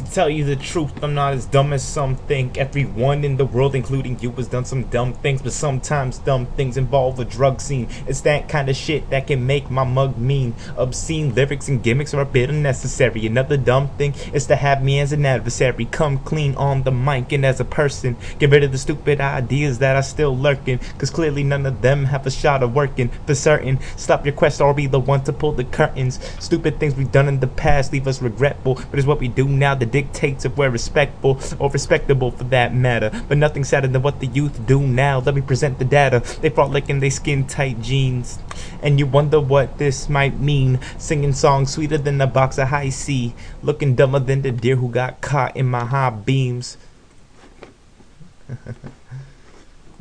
To tell you the truth, I'm not as dumb as some think. Everyone in the world, including you, has done some dumb things, but sometimes dumb things involve a drug scene. It's that kind of shit that can make my mug mean. Obscene lyrics and gimmicks are a bit unnecessary. Another dumb thing is to have me as an adversary. Come clean on the mic and as a person. Get rid of the stupid ideas that are still lurking, cause clearly none of them have a shot of working. For certain, stop your quest or be the one to pull the curtains. Stupid things we've done in the past leave us regretful, but it's what we do now that dictates if we're respectful or respectable for that matter. But nothing sadder than what the youth do now. Let me present the data. They frolic in their skin tight jeans, and you wonder what this might mean. Singing songs sweeter than a box of high C, looking dumber than the deer who got caught in my high beams.